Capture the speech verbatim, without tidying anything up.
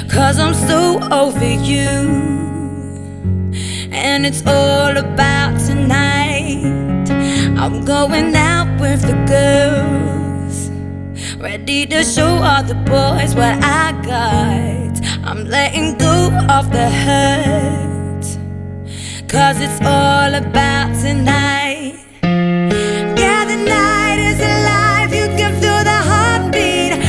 'cause I'm so over you, and it's all about tonight. I'm going out with the girls, ready to show all the boys what I got. I'm letting go of the hurt, 'cause it's all about tonight.